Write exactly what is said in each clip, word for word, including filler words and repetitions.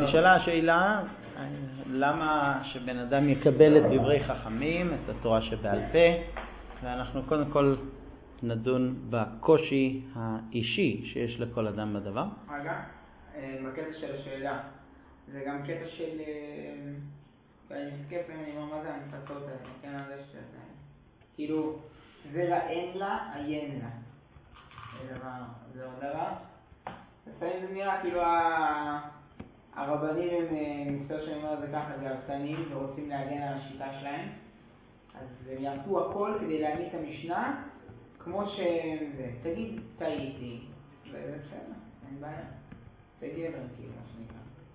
נשאלה השאלה, למה שבן אדם יקבל את דברי חכמים, את התורה שבעל פה, ואנחנו קודם כל נדון בקושי האישי שיש לכל אדם בדבר. רגע, בקטע של השאלה, זה גם קטע של... ואני מסתכל פעמים, אני אומר מה זה המפתות האלה, כן, על זה שאתה... כאילו, זה רען לה, עיין לה. זה דבר, זה עוד דבר. לפעמים זה נראה כאילו הרבנים הם, מסתכל שאני אומר זה ככה, זה הרצנים ורוצים להגן על השיטה שלהם. אז הם יעשו הכל כדי להגיד את המשנה, כמו שזה, תגיד, טעיתי, וזה בסדר, אין בעיה. זה גבר, כאילו, מה שנקרא.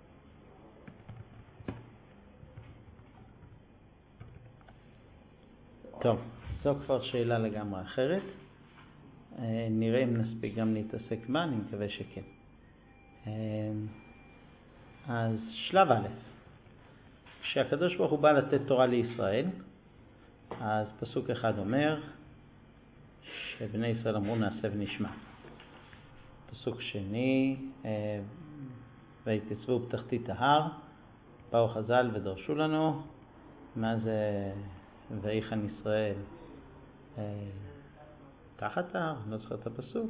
טוב, זו כבר שאלה לגמרי אחרת. נראה אם נספיק גם להתעסק בה, אני מקווה שכן. אז שלב א', כשהקדוש ברוך הוא בא לתת תורה לישראל, אז פסוק אחד אומר שבני ישראל אמרו נעשה ונשמע. פסוק שני, והתייצבו בתחתית ההר, באו חז"ל ודרשו לנו, מה זה ויחן ישראל תחת ההר, לא זוכר את הפסוק,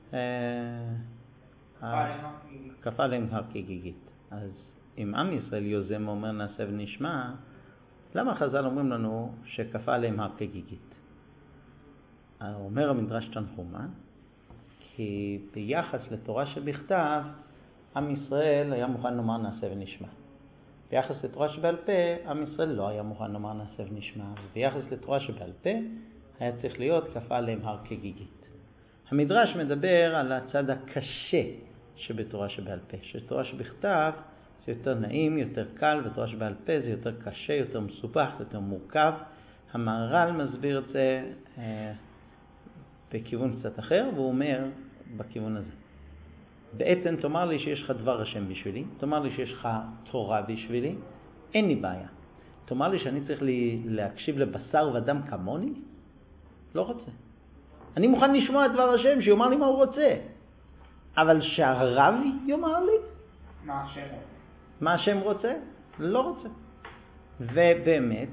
כפה עליהם הר כגיגית. אז אם עם ישראל יוזם ואומר נעשה ונשמע, למה חז"ל אומרים לנו שכפה עליהם הר כגיגית? אומר המדרש תנחומה, כי ביחס לתורה שבכתב, עם ישראל היה מוכן לומר נעשה ונשמע. ביחס לתורה שבעל פה, עם ישראל לא היה מוכן לומר נעשה ונשמע. וביחס לתורה שבעל פה, היה צריך להיות כפה עליהם הר כגיגית. המדרש מדבר על הצד הקשה שבתורה שבעל פה. שתורה שבכתב זה יותר נעים, יותר קל, ותורה שבעל פה זה יותר קשה, יותר מסובך, יותר מורכב. המהר"ל מסביר את זה אה, בכיוון קצת אחר, והוא אומר בכיוון הזה. בעצם תאמר לי שיש לך דבר השם בשבילי, תאמר לי שיש לך תורה בשבילי, אין לי בעיה. תאמר לי שאני צריך לי להקשיב לבשר ודם כמוני? לא רוצה. אני מוכן לשמוע את דבר השם שיאמר לי מה הוא רוצה. אבל שהרב יאמר לי? מה השם רוצה? מה השם רוצה? לא רוצה. ובאמת,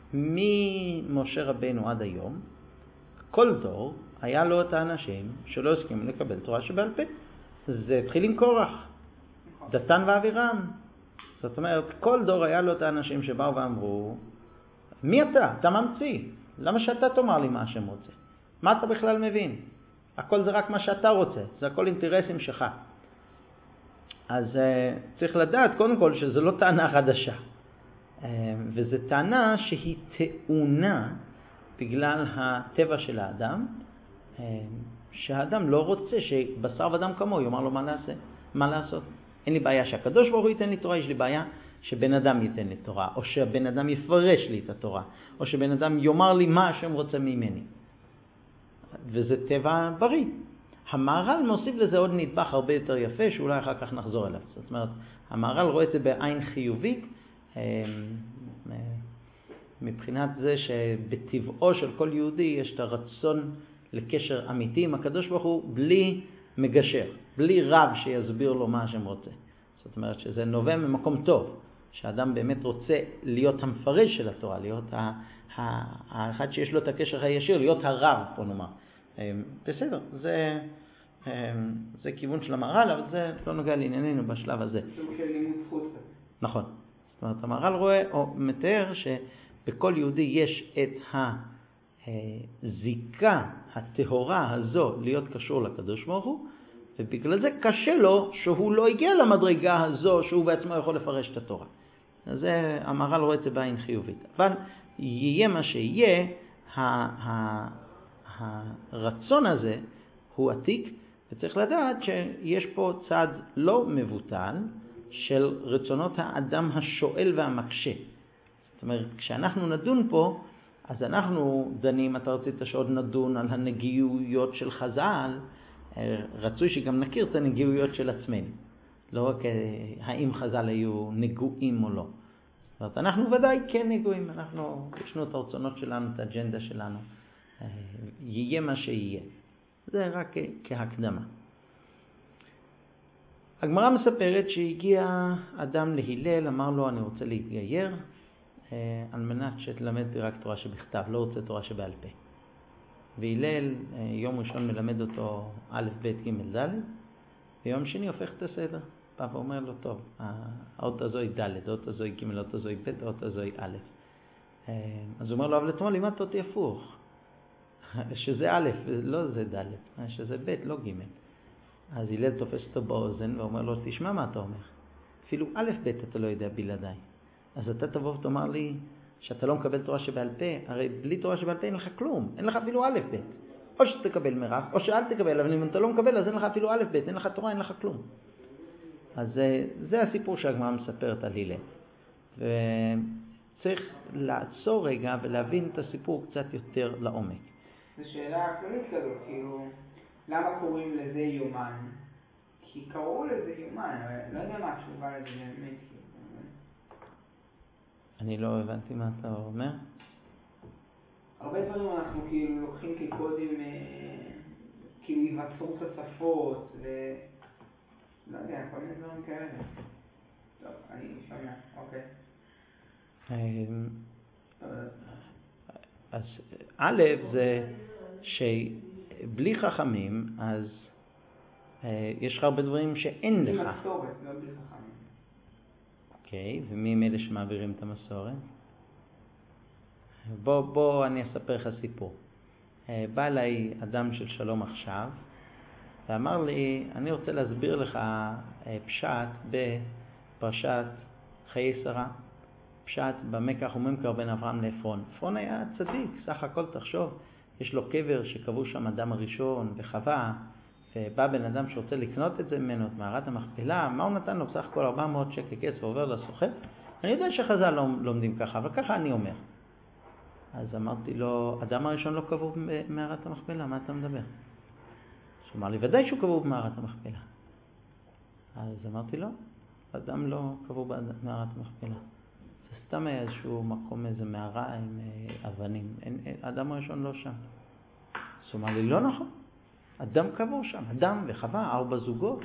ממשה רבנו עד היום, כל דור היה לו את האנשים שלא הסכימו לקבל תורה שבעל פה. זה התחיל עם קורח, דתן ואבירם. זאת אומרת, כל דור היה לו את האנשים שבאו ואמרו, מי אתה? אתה ממציא. למה שאתה תאמר לי מה השם רוצה? מה אתה בכלל מבין? הכל זה רק מה שאתה רוצה. זה הכל אינטרסים שלך. אז uh, צריך לדעת קודם כל שזו לא טענה חדשה. Uh, וזו טענה שהיא טעונה בגלל הטבע של האדם. Uh, שהאדם לא רוצה שבשר ודם כמוהו יאמר לו מה לעשות. מה לעשות? אין לי בעיה שהקדוש ברוך הוא ייתן לי תורה, יש לי בעיה שבן אדם ייתן לי תורה, או שבן אדם יפרש לי את התורה, או שבן אדם יאמר לי מה השם רוצה ממני. וזה טבע בריא. המהר"ל מוסיף לזה עוד נדבך הרבה יותר יפה, שאולי אחר כך נחזור אליו. זאת אומרת, המהר"ל רואה את זה בעין חיובית, מבחינת זה שבטבעו של כל יהודי יש את הרצון לקשר אמיתי עם הקדוש ברוך הוא בלי מגשר, בלי רב שיסביר לו מה השם רוצה. זאת אומרת שזה נובע ממקום טוב, שהאדם באמת רוצה להיות המפרש של התורה, להיות האחד שיש לו את הקשר הישיר, להיות הרב, פה נאמר. בסדר, זה, זה כיוון של המהר"ל, אבל זה לא נוגע לענייננו בשלב הזה. זה של לימוד זכות. נכון. זאת אומרת, המהר"ל רואה או מתאר שבכל יהודי יש את הזיקה הטהורה הזו להיות קשור לקדוש ברוך הוא, ובגלל זה קשה לו שהוא לא הגיע למדרגה הזו שהוא בעצמו יכול לפרש את התורה. אז זה, המהר"ל רואה את זה בעין חיובית. אבל יהיה מה שיהיה, הרצון הזה הוא עתיק, וצריך לדעת שיש פה צד לא מבוטל של רצונות האדם השואל והמקשה. זאת אומרת, כשאנחנו נדון פה, אז אנחנו דנים, אתה רצית שעוד נדון על הנגיעויות של חז"ל, רצוי שגם נכיר את הנגיעויות של עצמנו. לא רק האם חז"ל היו נגועים או לא. זאת אומרת, אנחנו ודאי כן נגועים, אנחנו, ישנו את הרצונות שלנו, את האג'נדה שלנו. יהיה מה שיהיה. זה רק כהקדמה. הגמרא מספרת שהגיע אדם להילל, אמר לו אני רוצה להתגייר, על מנת שתלמד רק תורה שבכתב, לא רוצה תורה שבעל פה. והילל יום ראשון מלמד אותו א' ב' ג' ד', ויום שני הופך את הסדר. בא ואומר לו, טוב, האות הזו היא ד', האות הזו היא ג', האות הזו היא ב', האות הזו היא א'. אז הוא אומר לו, אבל אתמול לימדת אותי הפוך, שזה א', לא זה ד', שזה ב', לא ג'. אז הילל תופס אותו באוזן ואומר לו, תשמע מה אתה אומר. אפילו א' ב' אתה לא יודע בלעדיי. אז אתה תבוא ותאמר לי שאתה לא מקבל תורה שבעל פה, הרי בלי תורה שבעל פה אין לך כלום, אין לך אפילו א' ב'. או שתקבל מרח, או שאל תקבל, אבל אם אתה לא מקבל אז אין לך אפילו א' ב', אין לך תורה, אין לך כלום. אז זה, זה הסיפור שהגמרא מספרת על הילל. וצריך לעצור רגע ולהבין את הסיפור קצת יותר לעומק. זו שאלה כללית כזאת, כאילו, למה קוראים לזה יומן? כי קראו לזה יומן, אבל לא יודע מה התשובה לזה באמת. אני לא הבנתי מה אתה אומר. הרבה דברים אנחנו כאילו לוקחים כקודים, כאילו היווצרות השפות, ו... לא יודע, כל מיני דברים כאלה. טוב, אני שומע, אוקיי. אז א' זה שבלי חכמים, אז יש לך הרבה דברים שאין לך. בלי מסורת, לא בלי חכמים. אוקיי, ומי הם אלה שמעבירים את המסורת? בוא, בוא אני אספר לך סיפור. בא אליי אדם של שלום עכשיו, ואמר לי, אני רוצה להסביר לך פשט בפרשת חיי שרה. פשט במקח וממכר בין אברהם לעפרון. עפרון היה צדיק, סך הכל תחשוב. יש לו קבר שקבעו שם אדם הראשון וחווה, ובא בן אדם שרוצה לקנות את זה ממנו, את מערת המכפלה. מה הוא נתן לו? בסך הכל ארבע מאות שקל כסף ועובר לסוחר. אני יודע שחז"ל לא לומדים ככה, אבל ככה אני אומר. אז אמרתי לו, אדם הראשון לא קבעו במערת המכפלה, מה אתה מדבר? הוא אמר לי, ודאי שהוא קבעו במערת המכפלה. אז אמרתי לו, אדם לא קבעו במערת המכפלה. זה סתם היה איזשהו מקום, איזה מערה עם אבנים. אדם הראשון לא שם. אז הוא אמר לי, לא נכון. אדם קבור שם, אדם וחווה, ארבע זוגות.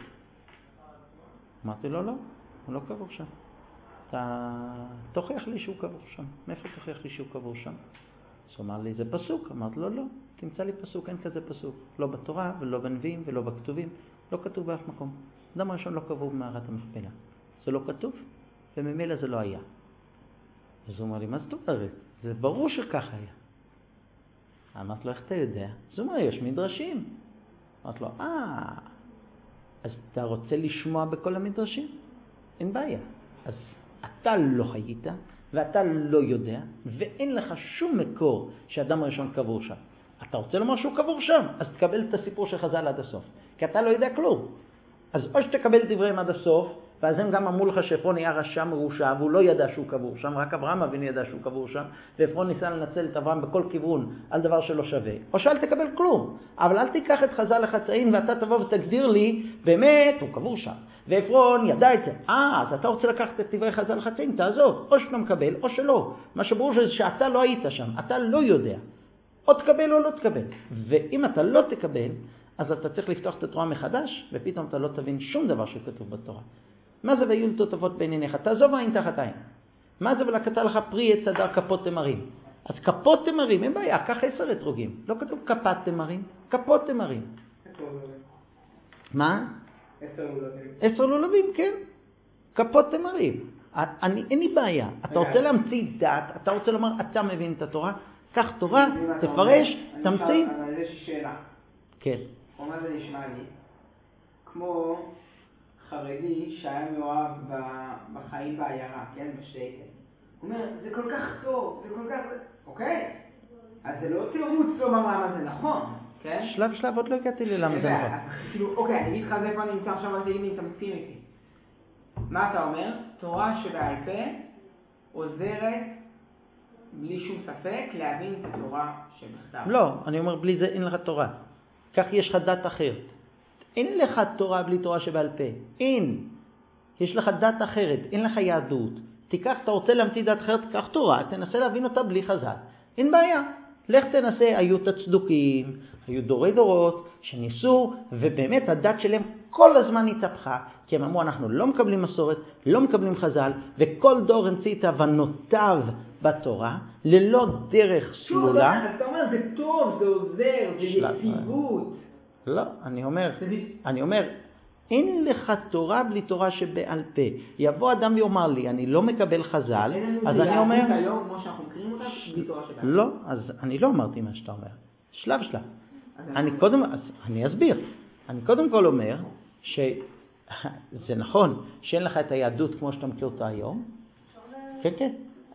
אמרתי לו, לא, הוא לא קבור שם. אתה תוכיח לי שהוא קבור שם. מאיפה תוכיח לי שהוא קבור שם? אז הוא אמר לי, זה פסוק. אמרתי לו, לא, תמצא לי פסוק, אין כזה פסוק. לא בתורה ולא בנביאים ולא בכתובים. לא כתוב באף מקום. אדם הראשון לא קבור במערת המכפלה. זה לא כתוב, וממילא זה לא היה. אז הוא אמר לי, מה זאת אומרת? זה ברור שכך היה. אמרתי לו, איך אתה יודע? אז הוא אומר, יש מדרשים. אמרתי לו, אה, אז אתה רוצה לשמוע בכל המדרשים? אין בעיה. אז אתה לא היית, ואתה לא יודע, ואין לך שום מקור שאדם הראשון קבור שם. אתה רוצה לומר שהוא קבור שם, אז תקבל את הסיפור של חז"ל עד הסוף. כי אתה לא יודע כלום. אז או שתקבל דבריהם עד הסוף, ואז הם גם אמרו לך שעפרון היה רשע מרושע, והוא לא ידע שהוא קבור שם, רק אברהם אבינו ידע שהוא קבור שם, ועפרון ניסה לנצל את אברהם בכל כיוון על דבר שלא שווה. או שאל תקבל כלום, אבל אל תיקח את חז"ל לחצאין, ואתה תבוא ותגדיר לי, באמת הוא קבור שם, ועפרון ידע את זה. אה, אז אתה רוצה לקחת את דברי חז"ל לחצאין, תעזוב, או שאתה מקבל או שלא. מה שברור זה שאתה לא היית שם, אתה לא יודע. או תקבל או לא תקבל. ואם אתה לא תקבל, אז אתה צריך לפתוח את התורה מחדש, ופתאום אתה לא תבין שום דבר שכתוב בתורה. מה זה ויהיו לטוטפות בין עיניך? תעזוב עין תחת עין. מה זה ולקטה לך פרי עץ הדר כפות תמרים? אז כפות תמרים, אין בעיה, ככה עשר אתרוגים. לא כתוב כפת תמרים, כפות תמרים. עשר לולבים. מה? עשר לולבים. עשר לולבים, כן. כפות תמרים. אני, אין לי בעיה. אתה רוצה להמציא דת, אתה רוצה לומר, אתה מבין את התורה, קח תורה, תפרש, תמציא. אבל יש לי שאלה. כן. מה זה נשמע לי? כמו חרדי שהיה מאוהב בחיים בעיירה, כן? בשטייטל. הוא אומר, זה כל כך טוב, זה כל כך... אוקיי? אז זה לא תירוץ לומר למה זה נכון, כן? שלב שלב עוד לא הגעתי לי למה זה נכון. כאילו, אוקיי, אני אגיד לך זה איפה אני נמצא עכשיו, אבל תגיד לי אם אתה מסכים איתי. מה אתה אומר? תורה שבעל פה עוזרת בלי שום ספק להבין את התורה שבכתב. לא, אני אומר בלי זה אין לך תורה. כך יש לך דת אחרת. אין לך תורה בלי תורה שבעל פה. אין. יש לך דת אחרת, אין לך יהדות. תיקח, אתה רוצה להמציא דת אחרת, תיקח תורה, תנסה להבין אותה בלי חז"ל. אין בעיה. לך תנסה, היו את הצדוקים, היו דורי דורות שניסו, ובאמת הדת שלהם כל הזמן התהפכה, כי הם אמרו, אנחנו לא מקבלים מסורת, לא מקבלים חז"ל, וכל דור המציא את הבנותיו בתורה, ללא דרך סלולה. שוב, אתה אומר, זה טוב, זה עוזר, זה יציבות. לא, אני אומר, אני אומר, אין לך תורה בלי תורה שבעל פה. יבוא אדם ויאמר לי, אני לא מקבל חז"ל, אז אני אומר... אין לנו היום, כמו שאנחנו מכירים אותה, בלי תורה שבעל פה. לא, אז אני לא אמרתי מה שאתה אומר. שלב שלב. אני קודם, אז אני אסביר. אני קודם כל אומר שזה נכון שאין לך את היהדות כמו שאתה מכיר אותה היום. כן, כן.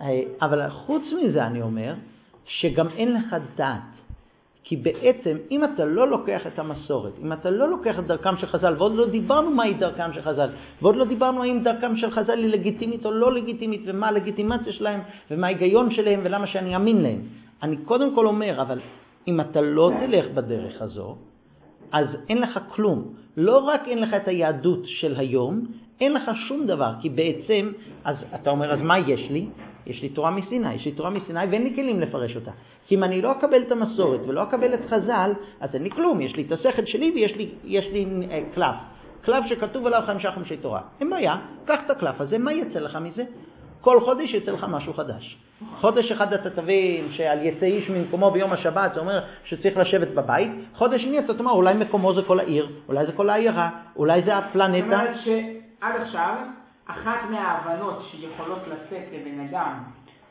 אבל חוץ מזה אני אומר שגם אין לך דעת. כי בעצם אם אתה לא לוקח את המסורת, אם אתה לא לוקח את דרכם של חז"ל, ועוד לא דיברנו מהי דרכם של חז"ל, ועוד לא דיברנו האם דרכם של חז"ל היא לגיטימית או לא לגיטימית, ומה הלגיטימציה שלהם, ומה ההיגיון שלהם, ולמה שאני אאמין להם. אני קודם כל אומר, אבל אם אתה לא תלך בדרך הזו, אז אין לך כלום. לא רק אין לך את היהדות של היום, אין לך שום דבר, כי בעצם, אז אתה אומר, אז מה יש לי? יש לי תורה מסיני, יש לי תורה מסיני ואין לי כלים לפרש אותה. כי אם אני לא אקבל את המסורת ולא אקבל את חז"ל, אז אין לי כלום. יש לי את השכל שלי ויש לי, יש לי אה, קלף. קלף שכתוב עליו חמישה חמשי תורה. אין בעיה, קח את הקלף הזה, מה יצא לך מזה? כל חודש יצא לך משהו חדש. חודש אחד אתה תבין שעל יצא איש ממקומו ביום השבת, זה אומר שצריך לשבת בבית. חודש שני אתה תאמר, אולי מקומו זה כל העיר, אולי זה כל העיירה, אולי זה הפלנטה. זאת אומרת שעד עכשיו, אחת מההבנות שיכולות לצאת לבן אדם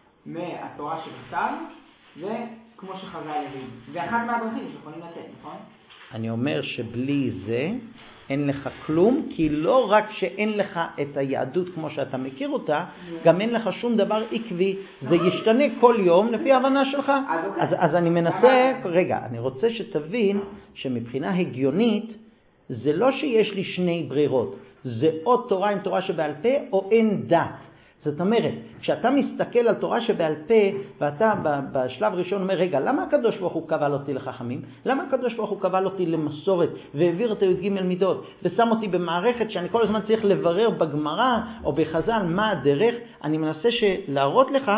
מהתורה שבכתב, זה כמו שחז"ל הבינו. ואחת מהדרכים שיכולים לצאת, נכון? אני אומר שבלי זה אין לך כלום, כי לא רק שאין לך את היהדות כמו שאתה מכיר אותה, גם אין לך שום דבר עקבי. זה ישתנה כל יום לפי ההבנה שלך. אז, אז אני מנסה, רגע, אני רוצה שתבין שמבחינה הגיונית, זה לא שיש לי שני ברירות. זה או תורה עם תורה שבעל פה, או אין דת. זאת אומרת, כשאתה מסתכל על תורה שבעל פה, ואתה בשלב ראשון אומר, רגע, למה הקדוש ברוך הוא קבל אותי לחכמים? למה הקדוש ברוך הוא קבל אותי למסורת, והעביר את י"ג מידות, ושם אותי במערכת שאני כל הזמן צריך לברר בגמרא, או בחז"ל, מה הדרך? אני מנסה להראות לך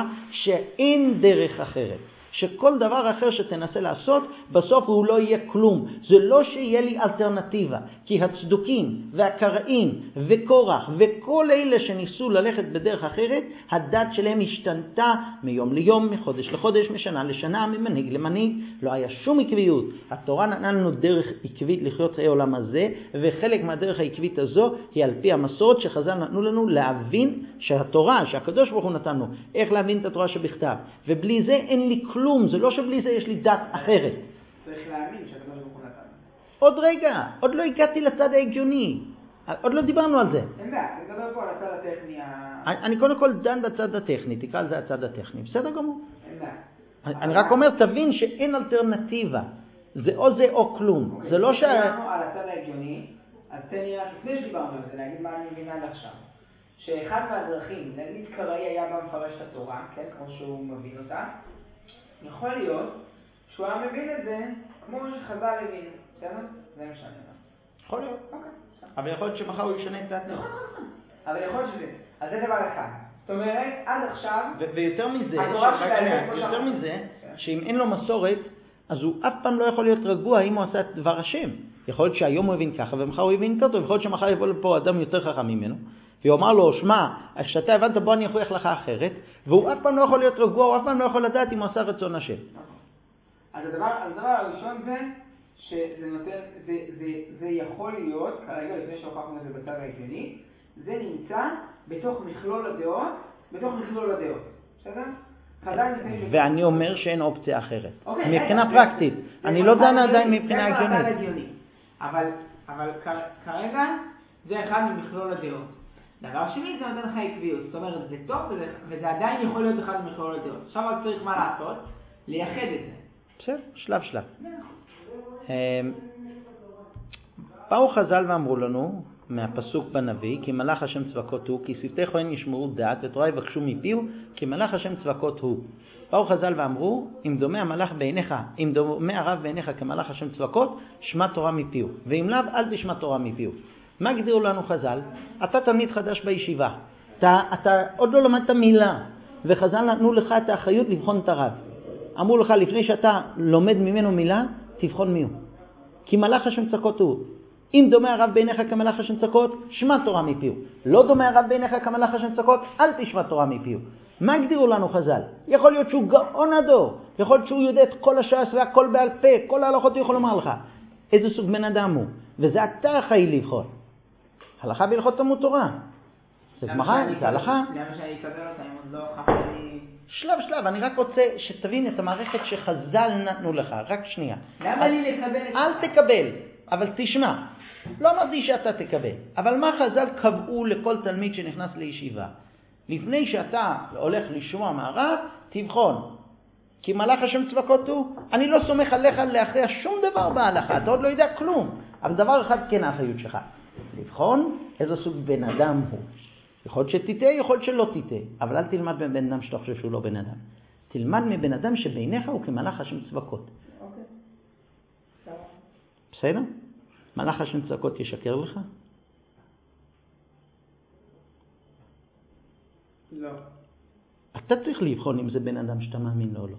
שאין דרך אחרת. שכל דבר אחר שתנסה לעשות, בסוף הוא לא יהיה כלום. זה לא שיהיה לי אלטרנטיבה, כי הצדוקים והקראים וקורח וכל אלה שניסו ללכת בדרך אחרת, הדת שלהם השתנתה מיום ליום, מחודש לחודש, משנה לשנה, ממנהיג למנהיג. לא היה שום עקביות. התורה נתנה לנו דרך עקבית לחיות חיי העולם הזה, וחלק מהדרך העקבית הזו היא על פי המסורת שחז"ל נתנו לנו להבין שהתורה, שהקדוש ברוך הוא נתנו, איך להבין את התורה שבכתב. ובלי זה אין לי כלום. כלום, זה לא שבלי זה יש לי דת אחרת. צריך להאמין שהקדוש ברוך הוא נתן. עוד רגע, עוד לא הגעתי לצד ההגיוני. עוד לא דיברנו על זה. אין בעיה, אני מדבר פה על הצד הטכני. אני קודם כל דן בצד הטכני, תקרא לזה הצד הטכני. בסדר גמור. אין בעיה. אני רק אומר, תבין שאין אלטרנטיבה. זה או זה או כלום. זה לא ש... דיברנו על הצד ההגיוני, אז תן לי רק לפני שדיברנו על זה, להגיד מה אני מבינה עד עכשיו. שאחד מהדרכים, נגיד קראי היה בה מפרש את התורה, כן, כמו שהוא מבין אותה, יכול להיות שהוא היה מבין את זה כמו שחז"ל הבין, בסדר? זה משנה. יכול להיות. אוקיי. אבל יכול להיות שמחר הוא ישנה את דעתו. אבל יכול להיות שזה. אז זה דבר אחד. זאת אומרת, עד עכשיו... ויותר מזה, יותר מזה, שאם אין לו מסורת, אז הוא אף פעם לא יכול להיות רגוע אם הוא עשה את דבר השם. יכול להיות שהיום הוא הבין ככה ומחר הוא הבין ככה, ויכול להיות שמחר יבוא לפה אדם יותר חכם ממנו. והוא אמר לו, שמע, כשאתה הבנת בוא אני אוכיח לך אחרת, והוא אף פעם לא יכול להיות רגוע, הוא אף פעם לא יכול לדעת אם הוא עשה רצון השם. אז הדבר, הדבר הראשון זה, שזה נותן, זה, זה, זה יכול להיות, כרגע לפני שהוכחנו את זה בצד ההגיוני, זה נמצא בתוך מכלול הדעות, בתוך מכלול הדעות, בסדר? ואני אומר שאין אופציה אחרת. מבחינה פרקטית, אני לא דן עדיין מבחינה הגיונית. אבל כרגע זה אחד ממכלול הדעות. דבר שני, זה נותן לך עקביות. זאת אומרת, זה טוב וזה, וזה עדיין יכול להיות אחד ממכלול הדעות. עכשיו רק צריך מה לעשות? לייחד את זה. בסדר, שלב שלב. באו חז"ל ואמרו לנו, מהפסוק בנביא, כי מלאך השם צבקות הוא, כי שפתי כהן ישמעו דעת, ותורה יבקשו מפיהו, כי מלאך השם צבקות הוא. באו חז"ל ואמרו, אם דומה המלאך בעיניך, אם דומה הרב בעיניך כמלאך השם צבקות, שמע תורה מפיהו. ואם לאו, אל תשמע תורה מפיהו. מה הגדירו לנו חז"ל? אתה תלמיד חדש בישיבה. אתה, אתה עוד לא למדת מילה, וחז"ל נתנו לך את האחריות לבחון את הרב. אמרו לך, לפני שאתה לומד ממנו מילה, תבחון מיהו. כי מלאך השם צבקות הוא. אם דומה הרב בעיניך כמלאך השם צעקות, שמע תורה מפיו. לא דומה הרב בעיניך כמלאך השם צעקות, אל תשמע תורה מפיו. מה הגדירו לנו חז"ל? יכול להיות שהוא גאון הדור, יכול להיות שהוא יודע את כל הש"ס והכל בעל פה, כל ההלכות הוא יכול לומר לך. איזה סוג בן אדם הוא? וזה אתה אחראי לבחון. הלכה בהלכות תלמוד תורה. זה גמרא, זה הלכה. למה שאני אקבל אותה אם עוד לא חפתי? שלב שלב, אני רק רוצה שתבין את המערכת שחז"ל נתנו לך, רק שנייה. למה לי לקבל? אל תקבל, אבל תשמע. לא אמרתי שאתה תקבל, אבל מה חז"ל קבעו לכל תלמיד שנכנס לישיבה? לפני שאתה הולך לשמוע מהרב, תבחון. כי מלאך השם צבקות הוא, אני לא סומך עליך להכריע שום דבר בהלכה, אתה עוד לא יודע כלום. אבל דבר אחד כן האחריות שלך, לבחון איזה סוג בן אדם הוא. יכול להיות שתיתה, יכול להיות שלא תיתה, אבל אל תלמד מבן אדם שאתה חושב שהוא לא בן אדם. תלמד מבן אדם שבעיניך הוא כמלאך השם צבקות. אוקיי. בסדר? מלאך השם צבקות ישקר לך? לא. אתה צריך לבחון אם זה בן אדם שאתה מאמין לו או לא.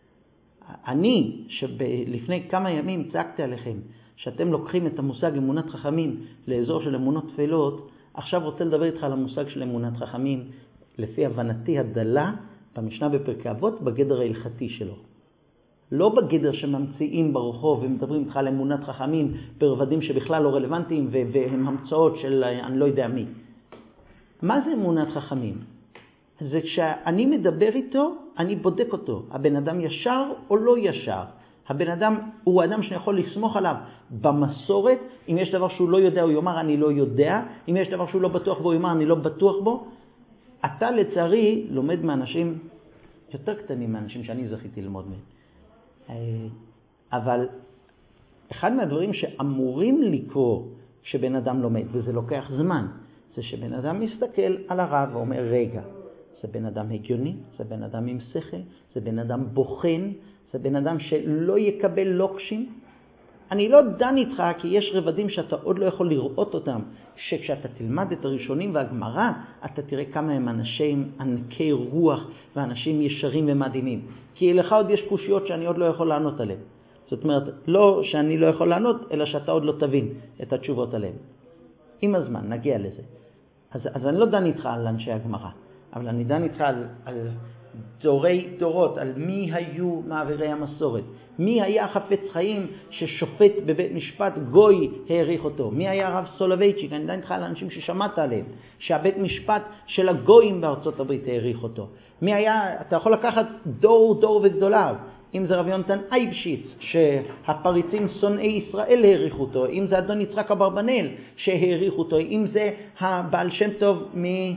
אני, שלפני כמה ימים צעקתי עליכם, שאתם לוקחים את המושג אמונת חכמים לאזור של אמונות תפלות, עכשיו רוצה לדבר איתך על המושג של אמונת חכמים, לפי הבנתי הדלה, במשנה בפרקי אבות, בגדר ההלכתי שלו. לא בגדר שממציאים ברחוב ומדברים איתך על אמונת חכמים ברבדים שבכלל לא רלוונטיים והם המצאות של אני לא יודע מי. מה זה אמונת חכמים? זה כשאני מדבר איתו, אני בודק אותו. הבן אדם ישר או לא ישר? הבן אדם הוא האדם שאני יכול לסמוך עליו במסורת. אם יש דבר שהוא לא יודע, הוא יאמר אני לא יודע. אם יש דבר שהוא לא בטוח בו, הוא יאמר אני לא בטוח בו. אתה לצערי לומד מאנשים יותר קטנים מאנשים שאני זכיתי ללמוד מהם. אבל אחד מהדברים שאמורים לקרוא כשבן אדם לומד, וזה לוקח זמן, זה שבן אדם מסתכל על הרב ואומר רגע, זה בן אדם הגיוני, זה בן אדם עם שכל, זה בן אדם בוחן, זה בן אדם שלא יקבל לוקשים. אני לא דן איתך כי יש רבדים שאתה עוד לא יכול לראות אותם, שכשאתה תלמד את הראשונים והגמרא, אתה תראה כמה הם אנשים ענקי רוח ואנשים ישרים ומדהימים. כי לך עוד יש קושיות שאני עוד לא יכול לענות עליהן. זאת אומרת, לא שאני לא יכול לענות, אלא שאתה עוד לא תבין את התשובות עליהן. עם הזמן, נגיע לזה. אז, אז אני לא דן איתך על אנשי הגמרא, אבל אני דן איתך על, על דורי דורות, על מי היו מעבירי המסורת. מי היה החפץ חיים ששופט בבית משפט גוי העריך אותו? מי היה הרב סולובייצ'יק? אני דן איתך על אנשים ששמעת עליהם, שהבית משפט של הגויים בארצות הברית העריך אותו. מי היה, אתה יכול לקחת דור דור וגדוליו. אם זה רב יונתן אייבשיץ, שהפריצים שונאי ישראל העריכו אותו, אם זה אדון יצחק אברבנאל שהעריכו אותו, אם זה הבעל שם טוב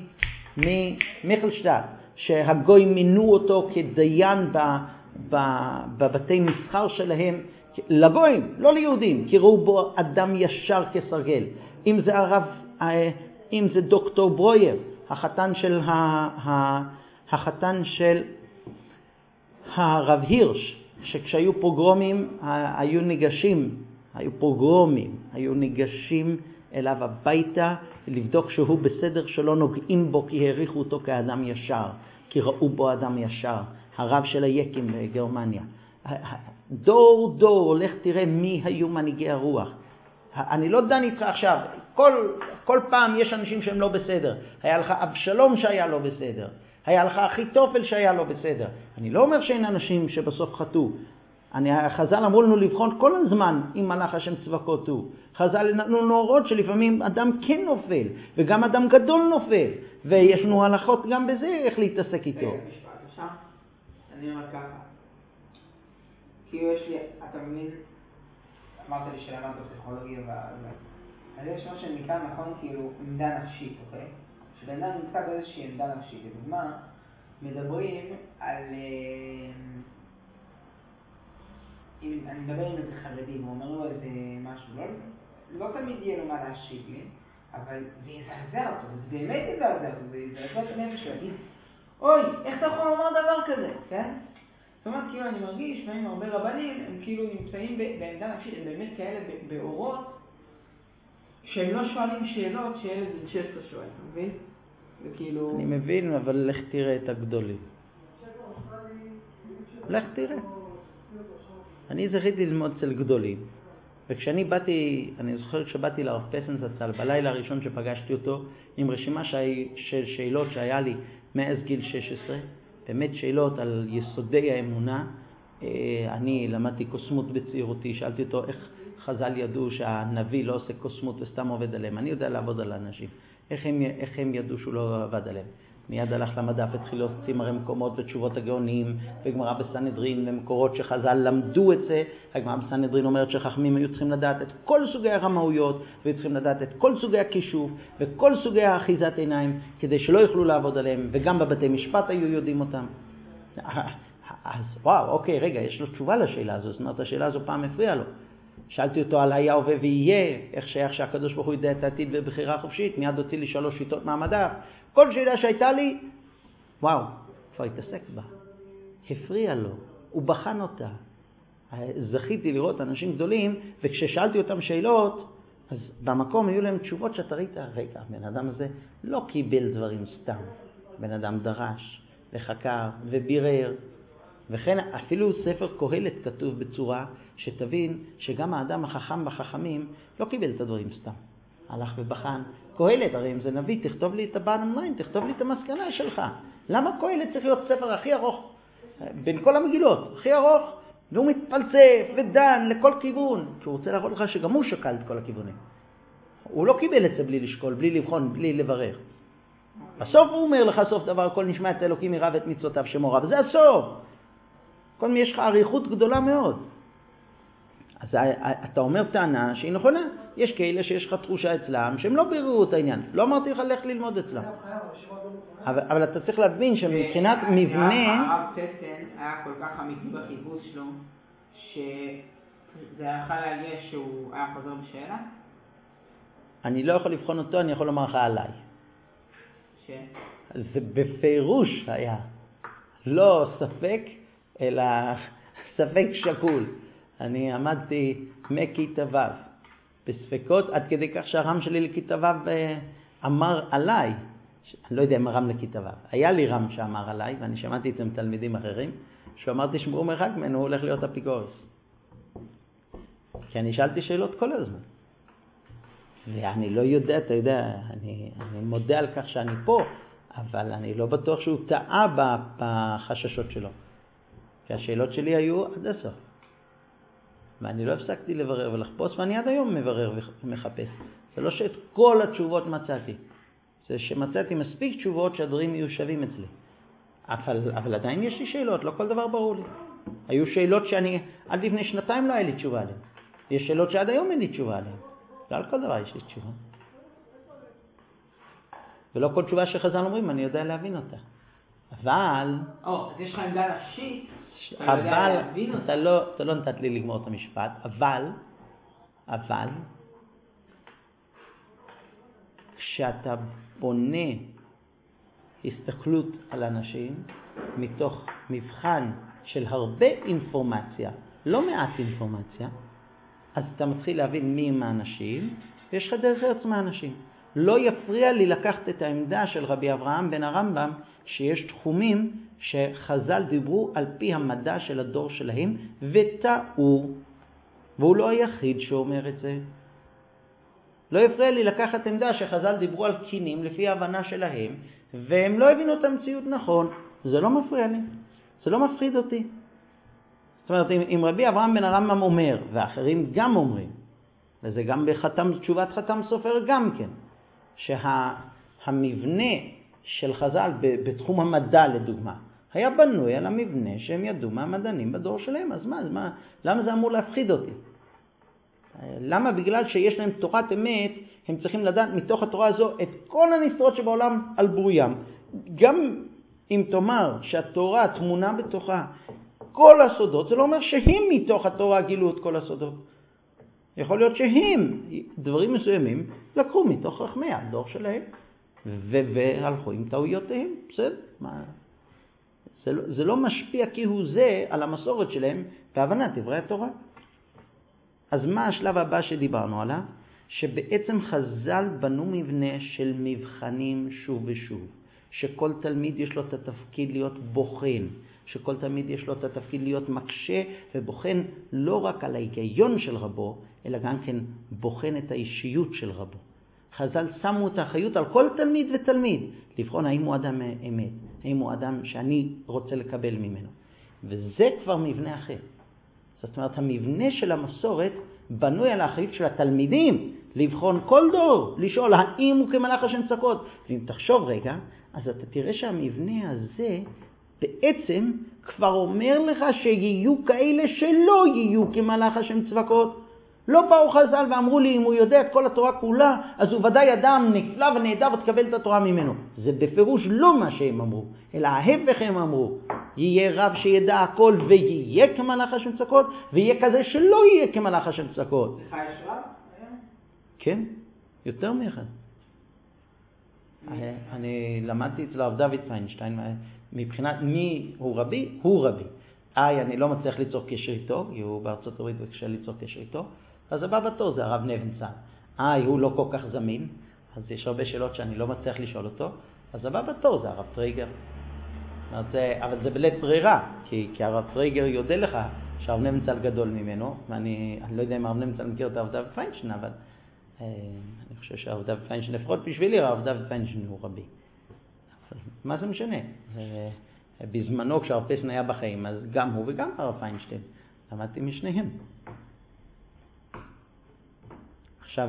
ממכלשטט, שהגוי מינו אותו כדיין בבתי מסחר שלהם, לגויים, לא ליהודים, כי ראו בו אדם ישר כסרגל. אם זה הרב, אם זה דוקטור ברויר, החתן של החתן של הרב הירש, שכשהיו פוגרומים היו ניגשים, היו פוגרומים, היו ניגשים אליו הביתה לבדוק שהוא בסדר, שלא נוגעים בו כי העריכו אותו כאדם ישר, כי ראו בו אדם ישר. הרב של היקים בגרמניה. דור דור, לך תראה מי היו מנהיגי הרוח. אני לא דן איתך עכשיו, כל, כל פעם יש אנשים שהם לא בסדר. היה לך אבשלום שהיה לא בסדר. היה לך אחיתופל שהיה לא בסדר. אני לא אומר שאין אנשים שבסוף חטאו. אני, חז"ל אמרו לנו לבחון כל הזמן אם מלאך השם צבקות הוא. חז"ל נתנו נורות שלפעמים אדם כן נופל, וגם אדם גדול נופל. ויש לנו הלכות גם בזה איך להתעסק איתו. משפט, אפשר? אני אומר ככה. כאילו יש לי, אתה מבין, אמרת לי שלמדת פסיכולוגיה וזה. אז יש מה שנקרא נכון כאילו עמדה נפשית, אוקיי? שבן אדם נמצא באיזושהי עמדה נפשית. לדוגמה, מדברים על... אם אני מדבר עם איזה חרדי, הוא אומר לו איזה משהו, לא, לא תמיד יהיה לו מה להשיב לי, אבל זה יזעזע אותו, זה באמת יזעזע אותו, זה יזעזע את הנפש להגיד, אוי, איך אתה יכול לומר דבר כזה, כן? זאת אומרת, כאילו אני מרגיש, לפעמים הרבה רבנים, הם כאילו נמצאים בעמדה נפשית, הם באמת כאלה באורות, שהם לא שואלים שאלות שילד בן שש עשרה שואל, אתה מבין? וכאילו... אני מבין, אבל לך תראה את הגדולים. לך תראה. אני זכיתי ללמוד אצל גדולים, וכשאני באתי, אני זוכר כשבאתי לרב פסן זצ"ל, בלילה הראשון שפגשתי אותו, עם רשימה של שאלות שהיה לי מאז גיל שש עשרה, באמת שאלות על יסודי האמונה. אני למדתי קוסמות בצעירותי, שאלתי אותו איך חז"ל ידעו שהנביא לא עושה קוסמות וסתם עובד עליהם. אני יודע לעבוד על האנשים. איך הם, איך הם ידעו שהוא לא עבד עליהם? מיד הלך למדף, התחיל להוציא מראה מקומות ותשובות הגאונים, וגמרא בסנהדרין, ומקורות שחז"ל למדו את זה. הגמרא בסנהדרין אומרת שחכמים היו צריכים לדעת את כל סוגי הרמאויות, והיו צריכים לדעת את כל סוגי הכישוף, וכל סוגי האחיזת עיניים, כדי שלא יוכלו לעבוד עליהם, וגם בבתי משפט היו יודעים אותם. אז וואו, אוקיי, רגע, יש לו תשובה לשאלה הזו. זאת אומרת, השאלה הזו פעם הפריעה לו. שאלתי אותו על היה הווה ויהיה, איך שייך שהקדוש ברוך הוא ידע את העתיד בבחירה חופשית, מיד הוציא לי שלוש שיטות מהמדף. כל שאלה שהייתה לי, וואו, כבר התעסק בה. הפריע לו, הוא בחן אותה. זכיתי לראות אנשים גדולים, וכששאלתי אותם שאלות, אז במקום היו להם תשובות שאתה ראית, רגע, בן אדם הזה לא קיבל דברים סתם. בן אדם דרש וחקר ובירר. וכן אפילו ספר קהלת כתוב בצורה שתבין שגם האדם החכם בחכמים לא קיבל את הדברים סתם. הלך ובחן. קהלת, הרי אם זה נביא, תכתוב לי את הבען ליין, תכתוב לי את המסקנה שלך. למה קהלת צריך להיות ספר הכי ארוך בין כל המגילות? הכי ארוך, והוא מתפלצף ודן לכל כיוון, כי הוא רוצה להראות לך שגם הוא שקל את כל הכיוונים. הוא לא קיבל את זה בלי לשקול, בלי לבחון, בלי לברר. בסוף הוא אומר לך סוף דבר, כל נשמע את אלוקים יראה ואת מצוותיו שמורה, וזה הסוף. כל מי יש לך עריכות גדולה מאוד. אז אתה אומר טענה שהיא נכונה. יש כאלה שיש לך תחושה אצלם שהם לא ביררו את העניין. לא אמרתי לך לך ללמוד אצלם. אבל, אבל אתה צריך להבין שמבחינת מבנה... הרב פסן היה כל כך אמיתי בחיפוש שלו, שזה יכול להגיע שהוא היה חוזר בשאלה? אני לא יכול לבחון אותו, אני יכול לומר לך עליי. ש? זה בפירוש היה. לא ספק, אלא ספק שקול. אני עמדתי מכיתה ו' בספקות, עד כדי כך שהרם שלי לכיתה ו' אמר עליי, אני לא יודע אם הרם לכיתה ו', היה לי רם שאמר עליי, ואני שמעתי את זה מתלמידים אחרים, שהוא אמר תשמעו מרחק ממנו, הוא הולך להיות אפיקורס. כי אני שאלתי שאלות כל הזמן. ואני לא יודע, אתה יודע, אני, אני מודה על כך שאני פה, אבל אני לא בטוח שהוא טעה בחששות שלו. כי השאלות שלי היו עד הסוף. ואני לא הפסקתי לברר ולחפוש, ואני עד היום מברר ומחפש. זה לא שאת כל התשובות מצאתי. זה שמצאתי מספיק תשובות שהדברים יהיו שווים אצלי. אבל, אבל עדיין יש לי שאלות, לא כל דבר ברור לי. היו שאלות שאני, עד לפני שנתיים לא היה לי תשובה עליהן. יש שאלות שעד היום אין לי תשובה עליהן. לא על כל דבר יש לי תשובה. ולא כל תשובה שחז"ל אומרים, אני יודע להבין אותה. אבל... או, אז יש לך עמדה נפשית, אבל, אתה לא, אתה לא נתת לי לגמור את המשפט, אבל, אבל, כשאתה בונה הסתכלות על אנשים, מתוך מבחן של הרבה אינפורמציה, לא מעט אינפורמציה, אז אתה מתחיל להבין מי הם האנשים, ויש לך דרך ארץ מהאנשים. לא יפריע לי לקחת את העמדה של רבי אברהם בן הרמב"ם, שיש תחומים שחז"ל דיברו על פי המדע של הדור שלהם, וטעו, והוא לא היחיד שאומר את זה. לא יפריע לי לקחת עמדה שחז"ל דיברו על קינים לפי ההבנה שלהם, והם לא הבינו את המציאות נכון. זה לא מפריע לי, זה לא מפחיד אותי. זאת אומרת, אם, אם רבי אברהם בן הרמב"ם אומר, ואחרים גם אומרים, וזה גם בחתם, תשובת חתם סופר גם כן, שהמבנה של חז"ל בתחום המדע לדוגמה, היה בנוי על המבנה שהם ידעו מהמדענים בדור שלהם. אז מה, אז מה, למה זה אמור להפחיד אותי? למה? בגלל שיש להם תורת אמת, הם צריכים לדעת מתוך התורה הזו את כל הנסתרות שבעולם על ברויים. גם אם תאמר שהתורה תמונה בתוכה כל הסודות, זה לא אומר שהם מתוך התורה גילו את כל הסודות. יכול להיות שהם, דברים מסוימים, לקחו מתוך חכמי הדור שלהם, והלכו עם טעויותיהם. בסדר? מה? זה לא, זה לא משפיע כהוא זה על המסורת שלהם בהבנת דברי התורה. אז מה השלב הבא שדיברנו עליו? שבעצם חז"ל בנו מבנה של מבחנים שוב ושוב. שכל תלמיד יש לו את התפקיד להיות בוחן. שכל תלמיד יש לו את התפקיד להיות מקשה ובוחן לא רק על ההיגיון של רבו, אלא גם כן בוחן את האישיות של רבו. חז"ל שמו את האחריות על כל תלמיד ותלמיד, לבחון האם הוא אדם אמת, האם הוא אדם שאני רוצה לקבל ממנו. וזה כבר מבנה אחר. זאת אומרת, המבנה של המסורת בנוי על האחריות של התלמידים, לבחון כל דור, לשאול האם הוא כמלאך השם צבאות. ואם תחשוב רגע, אז אתה תראה שהמבנה הזה בעצם כבר אומר לך שיהיו כאלה שלא יהיו כמלאך השם צבאות. לא באו חז"ל ואמרו לי, אם הוא יודע את כל התורה כולה, אז הוא ודאי אדם נפלא ונהדר ותקבל את התורה ממנו. זה בפירוש לא מה שהם אמרו, אלא ההפך הם אמרו. יהיה רב שידע הכל ויהיה כמלאך השם צבאות, ויהיה כזה שלא יהיה כמלאך השם צבאות. לך יש רב? כן, יותר מאחד. אני למדתי אצל הרב דוד פיינשטיין, מבחינת מי הוא רבי, הוא רבי. איי, אני לא מצליח ליצור קשר איתו, כי הוא בארצות הברית וקשה ליצור קשר איתו, אז הבא בתור זה הרב נבנצל. איי, הוא לא כל כך זמין, אז יש הרבה שאלות שאני לא מצליח לשאול אותו, אז הבא בתור זה הרב טריגר. זה, אבל זה בלית ברירה, כי, כי הרב טריגר יודע לך שהרב נבנצל גדול ממנו, ואני אני לא יודע אם הרב נבנצל מכיר את הרב דוד פיינשטיין, אבל אה, אני חושב שהרב דוד פיינשטיין, לפחות בשבילי, הרב דוד פיינשטיין הוא רבי. מה זה משנה? זה... בזמנו כשהרב פסן היה בחיים, אז גם הוא וגם הרב פיינשטיין, למדתי משניהם. עכשיו,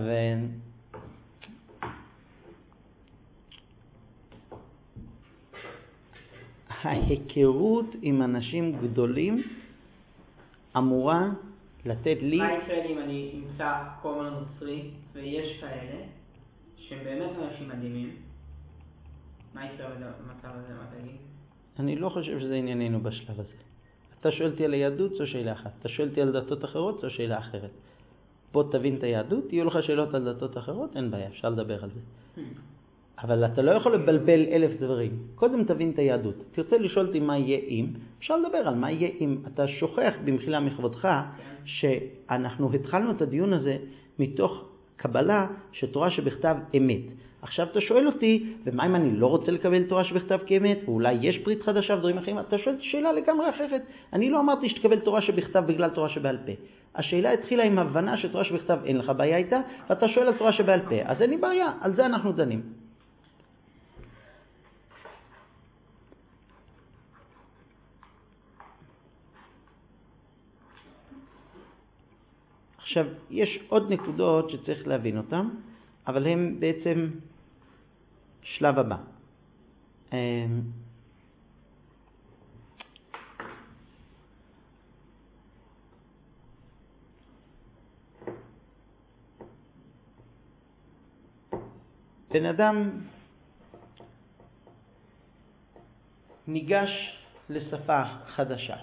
ההיכרות עם אנשים גדולים אמורה לתת לי... מה יקרה אם אני אמצא כומר נוצרי, ויש כאלה שהם באמת אנשים מדהימים? מה יקרה במצב הזה, מה תגיד? אני לא חושב שזה ענייננו בשלב הזה. אתה שואל אותי על היהדות, זו שאלה אחת. אתה שואל אותי על דתות אחרות, זו שאלה אחרת. בוא תבין את היהדות, יהיו לך שאלות על דתות אחרות, אין בעיה, אפשר לדבר על זה. אבל אתה לא יכול לבלבל אלף דברים. קודם תבין את היהדות. תרצה לשאול אותי מה יהיה אם, אפשר לדבר על מה יהיה אם. אתה שוכח במחילה מכבודך שאנחנו התחלנו את הדיון הזה מתוך קבלה שתורה שבכתב אמת. עכשיו אתה שואל אותי, ומה אם אני לא רוצה לקבל תורה שבכתב כאמת, ואולי יש ברית חדשה ודברים אחרים, אתה שואל שאלה לגמרי אחרת. אני לא אמרתי שתקבל תורה שבכתב בגלל תורה שבעל פה. השאלה התחילה עם הבנה שתורה שבכתב אין לך בעיה איתה, ואתה שואל על תורה שבעל פה. אז אין לי בעיה, על זה אנחנו דנים. עכשיו, יש עוד נקודות שצריך להבין אותן, אבל הן בעצם שלב הבא. בן אדם ניגש לשפה חדשה.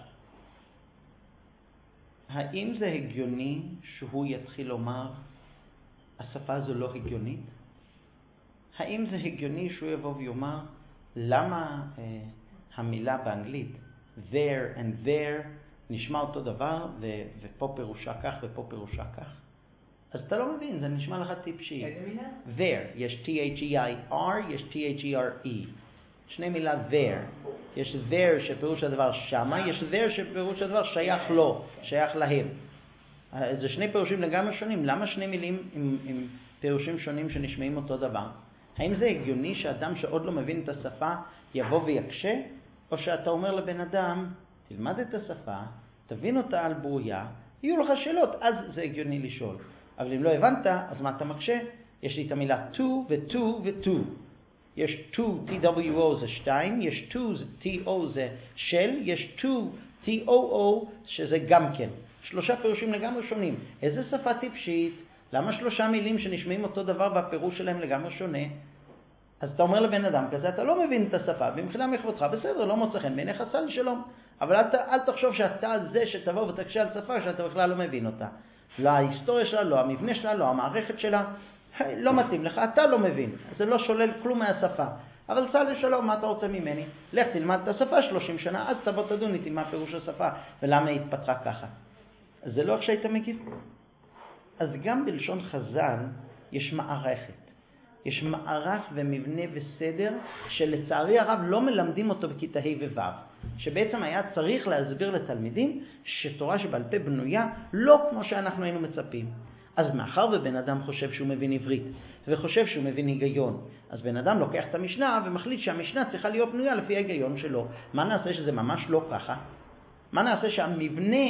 האם זה הגיוני שהוא יתחיל לומר, השפה הזו לא הגיונית? האם זה הגיוני שהוא יבוא ויאמר, למה אה, המילה באנגלית there and there נשמע אותו דבר, ו- ופה פירושה כך ופה פירושה כך? אז אתה לא מבין, זה נשמע לך טיפשי. איזה מילה? there, יש T-H-E-I-R, יש T-H-E-R-E. שני מילה there. יש there שפירוש הדבר שמה, יש there שפירוש הדבר שייך לו, שייך להם. זה שני פירושים לגמרי שונים. למה שני מילים עם, עם פירושים שונים שנשמעים אותו דבר? האם זה הגיוני שאדם שעוד לא מבין את השפה יבוא ויקשה? או שאתה אומר לבן אדם, תלמד את השפה, תבין אותה על ברויה, יהיו לך שאלות, אז זה הגיוני לשאול. אבל אם לא הבנת, אז מה אתה מקשה? יש לי את המילה to ו-to ו-to. יש to, T-W-O זה שתיים, יש to, T-O זה של, יש to, T-O-O שזה גם כן. שלושה פירושים לגמרי שונים. איזה שפה טיפשית? למה שלושה מילים שנשמעים אותו דבר והפירוש שלהם לגמרי שונה? אז אתה אומר לבן אדם כזה, אתה לא מבין את השפה, במחילה מכבודך, בסדר, לא מוצא חן, בעיניך סל שלום. אבל אל, אל תחשוב שאתה זה שתבוא ותקשה על שפה שאתה בכלל לא מבין אותה. לא ההיסטוריה שלה, לא המבנה שלה, לא המערכת שלה, לא מתאים לך, אתה לא מבין. זה לא שולל כלום מהשפה. אבל צא לשלום, מה אתה רוצה ממני? לך תלמד את השפה שלושים שנה, אז תבוא תדון איתי מה פירוש השפה ולמה היא התפתחה ככה. זה לא איך שהיית מגיב. אז גם בלשון חז"ל יש מערכת. יש מערך ומבנה וסדר שלצערי הרב לא מלמדים אותו בכיתה ה' וו', שבעצם היה צריך להסביר לתלמידים שתורה שבעל פה בנויה לא כמו שאנחנו היינו מצפים. אז מאחר ובן אדם חושב שהוא מבין עברית, וחושב שהוא מבין היגיון, אז בן אדם לוקח את המשנה ומחליט שהמשנה צריכה להיות בנויה לפי ההיגיון שלו. מה נעשה שזה ממש לא ככה? מה נעשה שהמבנה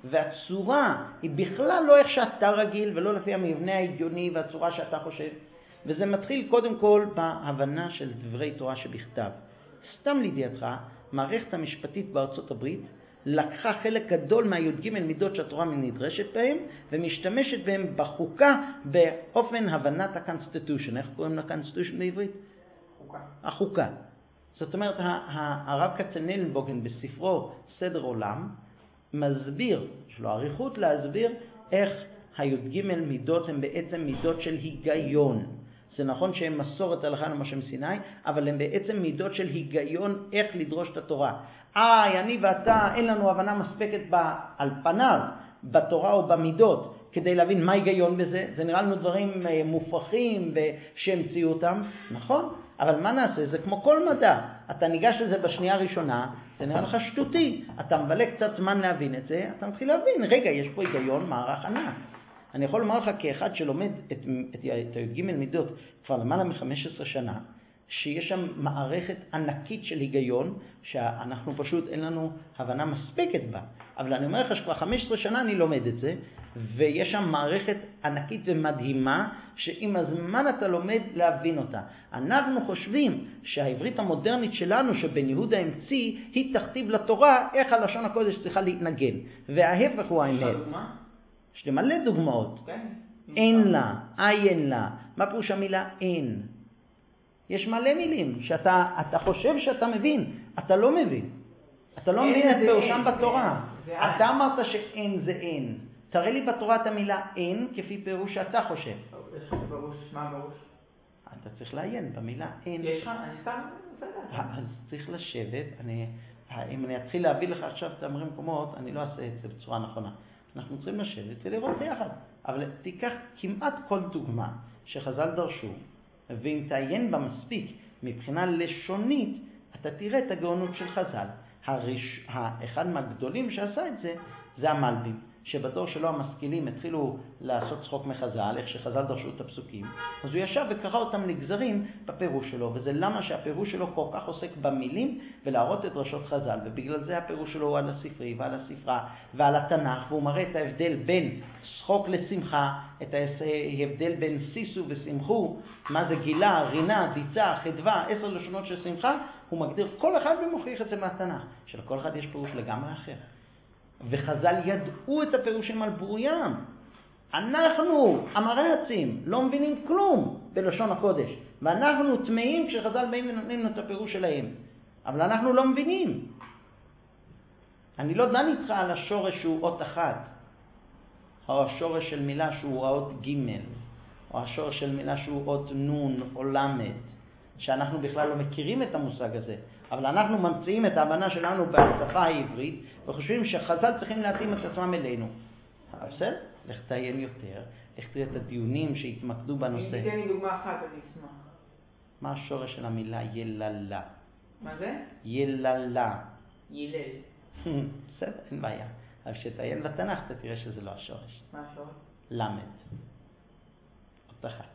והצורה היא בכלל לא איך שאתה רגיל, ולא לפי המבנה ההגיוני והצורה שאתה חושב? וזה מתחיל קודם כל בהבנה של דברי תורה שבכתב. סתם לידיעתך, מערכת המשפטית בארצות הברית לקחה חלק גדול מהי"ג מידות שהתורה נדרשת בהם, ומשתמשת בהם בחוקה באופן הבנת הקונסטיטושן. איך קוראים לקונסטיטושן בעברית? חוקה. החוקה. זאת אומרת, הרב כצנלבוגן בספרו סדר עולם מסביר, יש לו עריכות להסביר איך הי"ג מידות הם בעצם מידות של היגיון. זה נכון שהם מסורת הלכה למשה מסיני, אבל הם בעצם מידות של היגיון איך לדרוש את התורה. איי, אני ואתה, אין לנו הבנה מספקת על פניו, בתורה או במידות, כדי להבין מה היגיון בזה. זה נראה לנו דברים מופרכים ושהמציאו אותם, נכון? אבל מה נעשה? זה כמו כל מדע. אתה ניגש לזה בשנייה הראשונה, זה נראה לך שטותי. אתה מבלה קצת זמן להבין את זה, אתה מתחיל להבין, רגע, יש פה היגיון, מערך ענק. אני יכול לומר לך כאחד שלומד את, את, את הי"ג מידות כבר למעלה מ-חמש עשרה שנה, שיש שם מערכת ענקית של היגיון, שאנחנו פשוט אין לנו הבנה מספקת בה. אבל אני אומר לך שכבר חמש עשרה שנה אני לומד את זה, ויש שם מערכת ענקית ומדהימה, שעם הזמן אתה לומד להבין אותה. אנחנו חושבים שהעברית המודרנית שלנו, שבן יהודה המציא, היא תכתיב לתורה איך הלשון הקודש צריכה להתנגן. וההפך הוא האמת. יש לי מלא דוגמאות. אין לה, אין לה. מה פירוש המילה אין? יש מלא מילים שאתה אתה חושב שאתה מבין, אתה לא מבין. אתה לא מבין את פירושם בתורה. אתה אמרת שאין זה אין. תראה לי בתורה את המילה אין כפי פירוש שאתה חושב. יש לך פירוש, מה פירוש? אתה צריך לעיין במילה אין. יש לך, אני סתם מסתכל. אז צריך לשבת. אני, אם אני אתחיל להביא לך עכשיו תאמרים מקומות, אני לא אעשה את זה בצורה נכונה. אנחנו צריכים לשבת ולראות ביחד. אבל תיקח כמעט כל דוגמה שחז"ל דרשו, ואם תעיין בה מספיק מבחינה לשונית, אתה תראה את הגאונות של חז"ל. הראש, האחד מהגדולים שעשה את זה, זה המלבים, שבדור שלו המשכילים התחילו לעשות צחוק מחז"ל, איך שחז"ל דרשו את הפסוקים, אז הוא ישב וקרא אותם לגזרים בפירוש שלו, וזה למה שהפירוש שלו כל כך עוסק במילים ולהראות את דרשות חז"ל, ובגלל זה הפירוש שלו הוא על הספרי ועל הספרה ועל התנ"ך, והוא מראה את ההבדל בין שחוק לשמחה, את ההבדל בין סיסו ושמחו, מה זה גילה, רינה, דיצה, חדווה, עשר לשונות של שמחה, הוא מגדיר כל אחד ומוכיח את זה מהתנ"ך, שלכל אחד יש פירוש לגמרי אחר. וחז"ל ידעו את הפירושים על ברורים. אנחנו, המרצים, לא מבינים כלום בלשון הקודש, ואנחנו תמאים כשחז"ל באים ונותנים לנו את הפירוש שלהם, אבל אנחנו לא מבינים. אני לא דן איתך על השורש שהוא אות אחת, או השורש של מילה שהוא האות ג', או השורש של מילה שהוא אות נון או למד, שאנחנו בכלל לא מכירים את המושג הזה, אבל אנחנו ממציאים את ההבנה שלנו בשפה העברית, וחושבים שחז"ל צריכים להתאים את עצמם אלינו. בסדר? לך תעיין יותר, לך תראה את הדיונים שהתמקדו בנושא. אם תיתן לי דוגמה אחת, אני אשמח. מה השורש של המילה יללה? מה זה? יללה. ילל. בסדר, אין בעיה. אבל שתעיין בתנ"ך, אתה תראה שזה לא השורש. מה השורש? למד. אות אחת.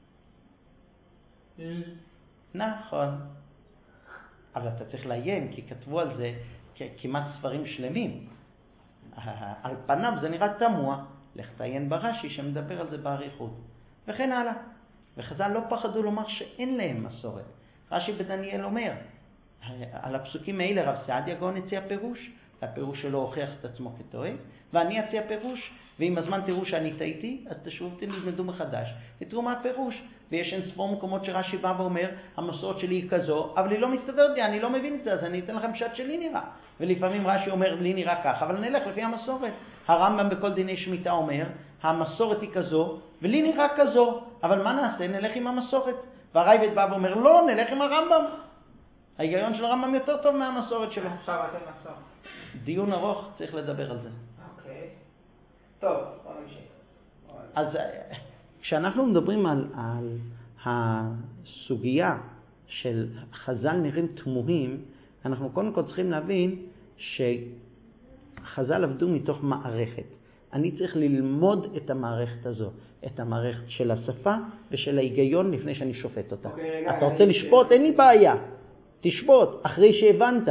נכון. אבל אתה צריך לעיין, כי כתבו על זה כמעט ספרים שלמים. על פניו זה נראה תמוה. לך תעיין ברש"י שמדבר על זה בעריכות. וכן הלאה. וחז"ל לא פחדו לומר שאין להם מסורת. רש"י בדניאל אומר, על הפסוקים האלה רב סעדיה גאון הציע פירוש, והפירוש שלו הוכיח את עצמו כטועה, ואני אציע פירוש, ואם הזמן תראו שאני טעיתי, אז תשוב תלמדו מחדש, ותראו מה הפירוש. ויש אין ספור מקומות שרש"י בא ואומר, המסורת שלי היא כזו, אבל היא לא מסתדרת לי, אני לא מבין את זה, אז אני אתן לכם פשט שלי נראה. ולפעמים רש"י אומר, לי נראה כך, אבל נלך לפי המסורת. הרמב"ם בכל דיני שמיטה אומר, המסורת היא כזו, ולי נראה כזו, אבל מה נעשה? נלך עם המסורת. והרייבד בא ואומר, לא, נלך עם הרמב"ם. ההיגיון של הרמב"ם יותר טוב מהמסורת שלו. עכשיו אתם מסורת. דיון ארוך, צריך לדבר על זה. אוקיי. טוב, בוא נמשיך. אז כשאנחנו מדברים על, על הסוגיה של חז"ל נראים תמוהים, אנחנו קודם כל צריכים להבין שחז"ל עבדו מתוך מערכת. אני צריך ללמוד את המערכת הזו, את המערכת של השפה ושל ההיגיון לפני שאני שופט אותה. Okay, רגע, אתה רוצה לשפוט? אין לי בעיה. תשפוט, אחרי שהבנת.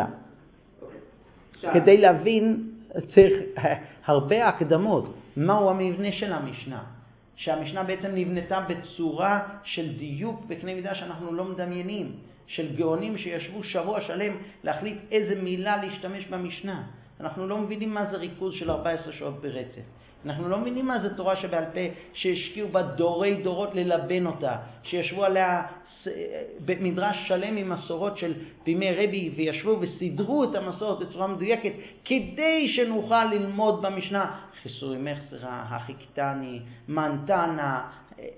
Okay. כדי להבין, צריך הרבה הקדמות. מהו המבנה של המשנה? שהמשנה בעצם נבנתה בצורה של דיוק בקנה מידה שאנחנו לא מדמיינים. של גאונים שישבו שבוע שלם להחליט איזה מילה להשתמש במשנה. אנחנו לא מבינים מה זה ריכוז של ארבע עשרה שעות ברצף. אנחנו לא מבינים מה זה תורה שבעל פה, שהשקיעו בה דורי דורות ללבן אותה, שישבו עליה במדרש שלם עם מסורות של בימי רבי, וישבו וסידרו את המסורות בצורה מדויקת, כדי שנוכל ללמוד במשנה חיסורי מחסרה, החיכתני, מנתנה,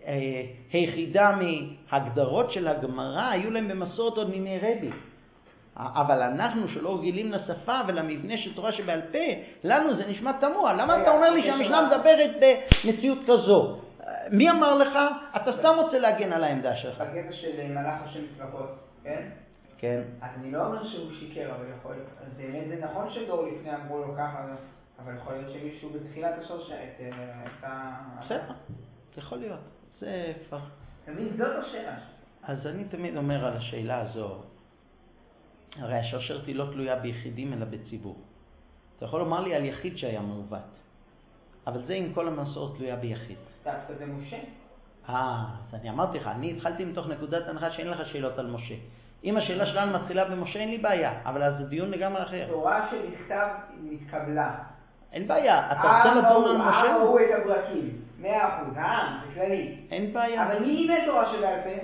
היחידמי, הגדרות של הגמרא היו להם במסורת עוד מימי רבי. אבל אנחנו שלא רגילים לשפה ולמבנה של תורה שבעל פה, לנו זה נשמע תמוה. למה אתה אומר לי שהמשנה מדברת במציאות כזו? מי אמר לך? אתה סתם רוצה להגן על העמדה שלך. בקטע של מלאך השם צבקות, כן? כן. אז אני לא אומר שהוא שיקר, אבל יכול להיות. אז באמת זה נכון שדור לפני אמרו לו ככה, אבל יכול להיות שמישהו בתחילת השרשרת את ה... בסדר, יכול להיות. זה כבר... תמיד זאת השאלה. אז אני תמיד אומר על השאלה הזו, הרי השרשרת היא לא תלויה ביחידים אלא בציבור. אתה יכול לומר לי על יחיד שהיה מעוות, אבל זה עם כל המסורת תלויה ביחיד. דווקא זה משה? אה, אז אני אמרתי לך, אני התחלתי מתוך נקודת הנחה שאין לך שאלות על משה. אם השאלה שלנו מתחילה במשה אין לי בעיה, אבל אז זה דיון לגמרי אחר. תורה שנכתב מתקבלה. אין בעיה, אתה רוצה לדון על משה? העם ראו את הברקים, מאה אחוז, העם, זה כללי. אין בעיה. אבל מי לימד תורה שבעל פה?